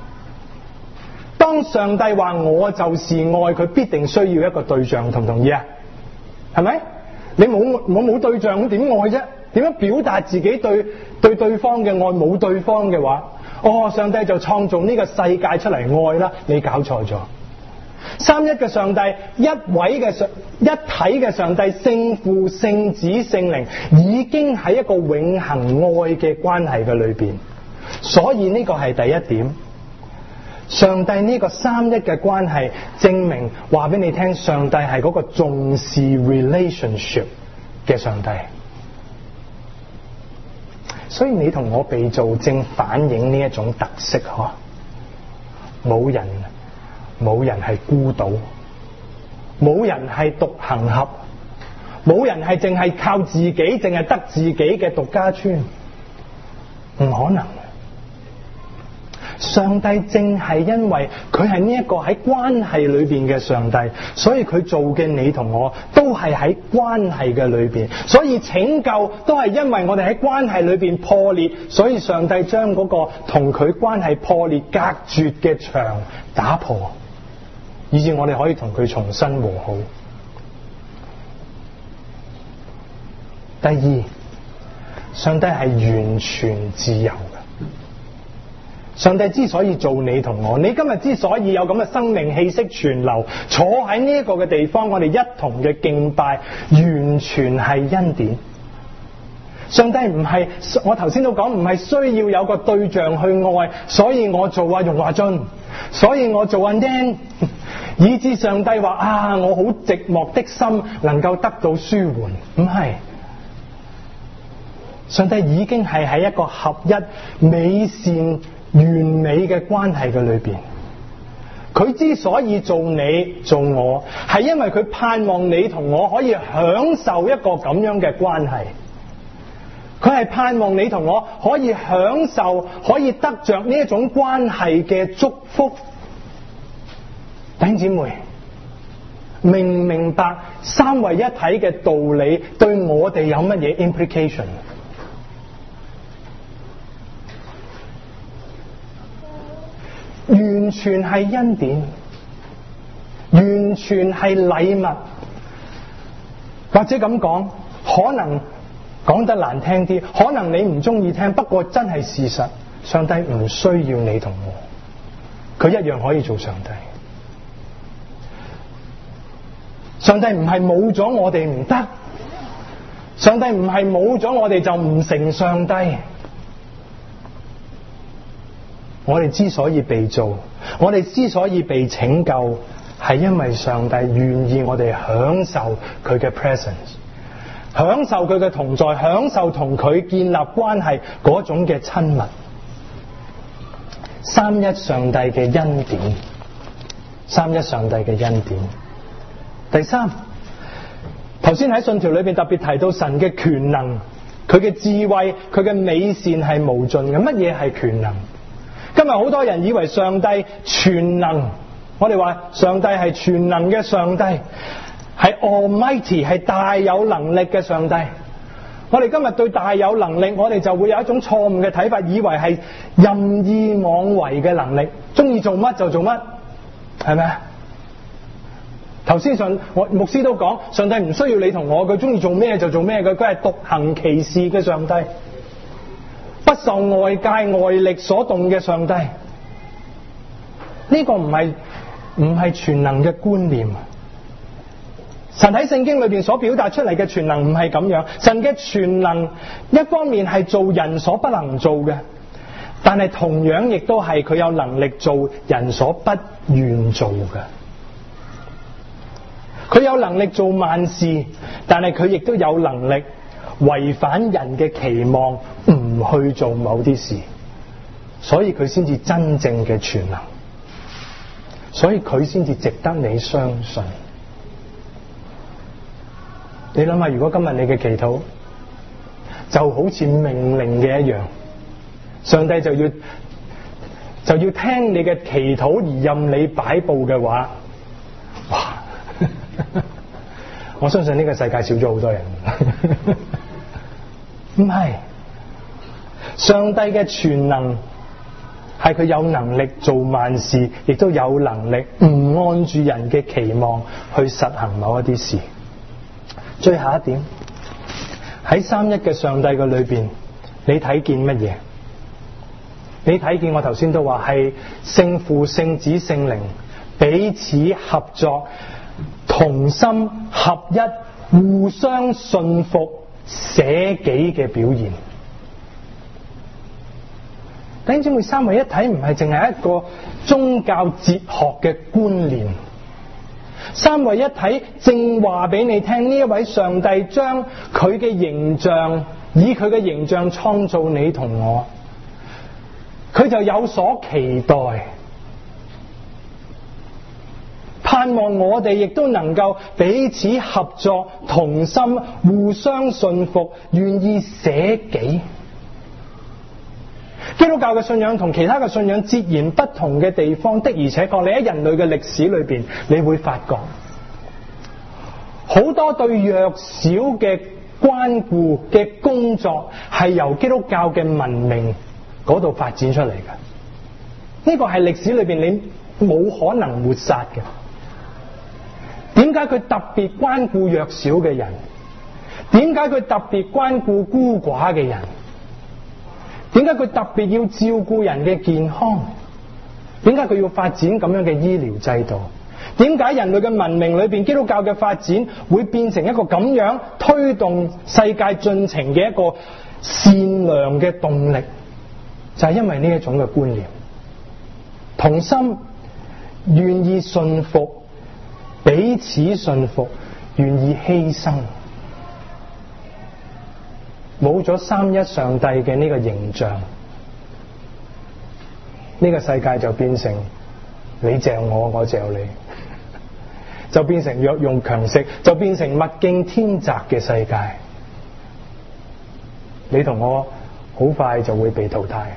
當上帝話我就是愛，佢必定需要一個對象，同唔同意啊？係咪？你冇我冇對象，咁點愛啫？點樣表達自己對對對方嘅愛？冇對方嘅話，哦，上帝就創造呢個世界出嚟愛啦。你搞錯咗。三一嘅上帝，一位嘅上一體嘅上帝，聖父、聖子、聖靈，已經喺一個永恆愛嘅關係嘅裏邊。所以呢個係第一點。上帝呢個三一嘅關係，證明話俾你聽，上帝係嗰個重視 relationship 嘅上帝。所以你同我被造，正反映呢一種特色嗬。冇人冇人係孤島，冇人係獨行俠，冇人係淨係靠自己，淨係得自己嘅獨家村，唔可能。上帝正係因為佢係呢一個喺關係裏邊嘅上帝，所以佢做嘅你同我都係喺關係嘅裏邊，所以拯救都係因為我哋喺關係裏邊破裂，所以上帝將嗰個同佢關係破裂隔絕嘅牆打破，以致我哋可以同佢重新和好。第二，上帝係完全自由嘅。上帝之所以做你同我，你今日之所以有咁嘅生命氣息存留，坐喺呢一個嘅地方，我哋一同嘅敬拜，完全係恩典。上帝唔係，我頭先都講，唔係需要有個對象去愛，所以我做阿容華俊，所以我做阿 Nan， 以致上帝話啊，我好寂寞的心能夠得到舒緩。唔係，上帝已經係喺一個合一美善完美嘅關係嘅裏邊，佢之所以做你做我，係因為佢盼望你同我可以享受一個咁樣嘅關係。佢係盼望你同我可以享受，可以得着呢一種關係嘅祝福。弟兄姊妹，明唔明白三位一體嘅道理對我哋有乜嘢 implication？完全係恩典，完全係禮物。或者咁講，可能講得難聽啲，可能你唔中意聽，不過真係事實。上帝唔需要你同我，佢一樣可以做上帝。上帝唔係冇咗我哋唔得，上帝唔係冇咗我哋就唔成上帝。我哋之所以被造，我哋之所以被拯救，係因為上帝願意我哋享受佢嘅 presence， 享受佢嘅同在，享受同佢建立關係嗰種嘅親密。三一上帝嘅恩典，三一上帝嘅恩典。第三，頭先喺信條裏邊特別提到神嘅權能，佢嘅智慧，佢嘅美善係無盡嘅。乜嘢係權能？今日好多人以為上帝全能，我哋話上帝係全能嘅上帝，係 Almighty， 係大有能力嘅上帝。我哋今日對大有能力，我哋就會有一種錯誤嘅睇法，以為係任意妄為嘅能力，中意做乜就做乜，係咪啊？頭先上我牧師都講，上帝唔需要你同我，佢中意做咩就做咩嘅，佢係獨行其事嘅上帝，不受外界外力所動嘅上帝。呢、這個唔係唔係全能嘅觀念。神喺聖經裏邊所表達出嚟嘅全能唔係咁樣，神嘅全能一方面係做人所不能做嘅，但係同樣亦都係佢有能力做人所不願做嘅。佢有能力做萬事，但係佢亦都有能力違反人嘅期望，唔去做某啲事，所以佢先至真正嘅全能，所以佢先至值得你相信。你諗下，如果今日你嘅祈禱就好似命令嘅一樣，上帝就要就要聽你嘅祈禱而任你擺佈嘅話，哇！我相信呢個世界少咗好多人。唔係，上帝嘅全能係佢有能力做萬事，亦都有能力唔按住人嘅期望去實行某一啲事。最後一點，喺三一嘅上帝嘅裏邊，你睇見乜嘢？你睇見我頭先都話係聖父、聖子、聖靈彼此合作，同心合一，互相信服，捨己嘅表現。弟兄姊妹，三位一體唔係淨係一個宗教哲學嘅觀念，三位一體正話俾你聽，呢一位上帝將佢嘅形象，以佢嘅形象創造你同我，佢就有所期待，盼望我哋亦都能夠彼此合作，同心，互相信服，願意捨己。基督教嘅信仰同其他嘅信仰截然不同嘅地方，的而且確，你喺人類嘅歷史裏邊，你會發覺好多對弱小嘅關顧嘅工作係由基督教嘅文明嗰度發展出嚟嘅。呢個係歷史裏邊你冇可能抹殺嘅。點解佢特別關顧弱小嘅人？點解佢特別關顧孤寡嘅人？點解佢特別要照顧人嘅健康？點解佢要發展咁樣嘅醫療制度？點解人類嘅文明裏邊，基督教嘅發展會變成一個咁樣推動世界進程嘅一個善良嘅動力？就係因為呢一種嘅觀念，同心，願意信服，彼此信服，願意犧牲。冇咗三一上帝嘅呢個形象，呢個世界就變成你嚼我，我嚼你，就變成弱肉強食，就變成物競天擇嘅世界。你同我好快就會被淘汰，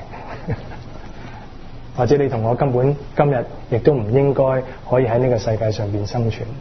或者你同我根本今日亦都唔應該可以喺呢個世界上邊生存。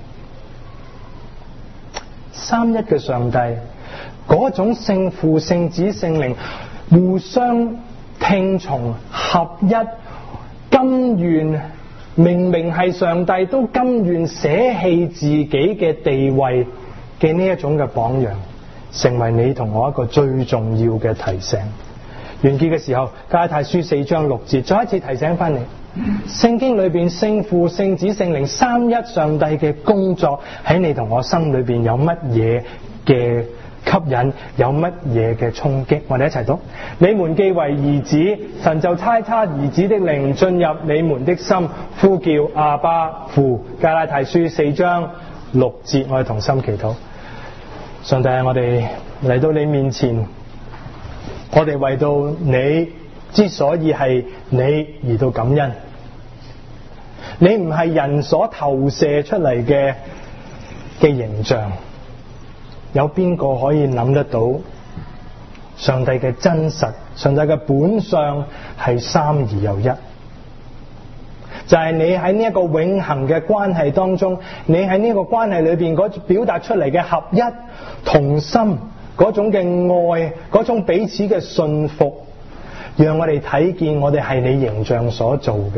三一嘅上帝嗰種聖父、聖子、聖靈互相聽從、合一、甘願明明係上帝都甘願捨棄自己嘅地位嘅呢一種嘅榜樣，成為你同我一個最重要嘅提醒。完結嘅時候，加拉太書四章六節再一次提醒翻你，聖經裏邊聖父、聖子、聖靈三一上帝嘅工作喺你同我心裏邊有乜嘢嘅吸引，有乜嘢嘅衝擊。我哋一齊讀：你們既為兒子，神就差他兒子的靈進入你們的心，呼叫阿爸父。加拉太書四章六節，我哋同心祈禱。上帝，我哋嚟到你面前，我哋為到你之所以係你而到感恩。你唔係人所投射出嚟嘅嘅形象，有邊個可以諗得到上帝嘅真實？上帝嘅本相係三而又一，就係你喺呢一個永恆嘅關係當中，你喺呢個關係裏邊嗰表達出嚟嘅合一同心，嗰種嘅愛，嗰種彼此嘅信服，讓我哋睇見我哋係你形象所做嘅。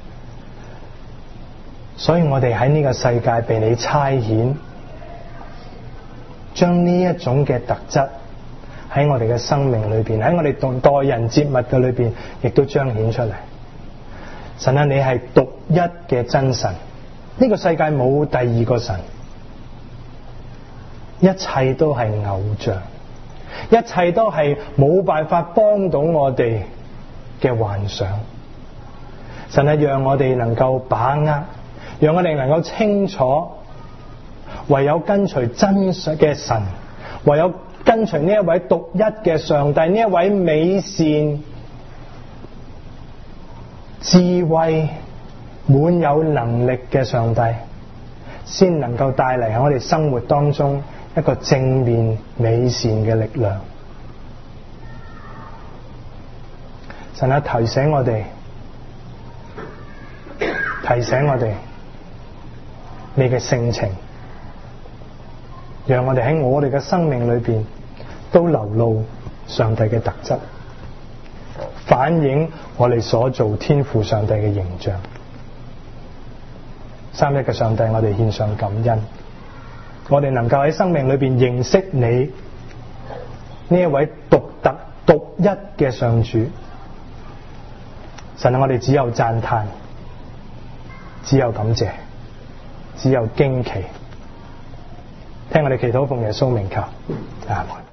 所以我哋喺呢個世界被你差遣，將呢一種嘅特質喺我哋嘅生命裏邊，喺我哋同待人接物嘅裏邊，亦都彰顯出嚟。神啊，你係獨一嘅真神，呢個世界冇第二個神，一切都係偶像，一切都係冇辦法幫到我哋嘅幻想。神啊，讓我哋能夠把握，讓我哋能夠清楚，唯有跟隨真實嘅神，唯有跟隨呢一位獨一嘅上帝，呢一位美善、智慧、滿有能力嘅上帝，先能夠帶嚟喺我哋生活當中一個正面美善嘅力量。神啊，提醒我哋，提醒我哋你嘅性情，讓我哋喺我哋嘅生命裏邊都流露上帝嘅特質，反映我哋所做天父上帝嘅形象。三一嘅上帝，我哋獻上感恩，我哋能夠喺生命裏邊認識你呢一位獨特獨一嘅上主。神啊，我哋只有讚嘆，只有感謝，只有驚奇。聽我哋祈禱，奉耶穌名求，阿門。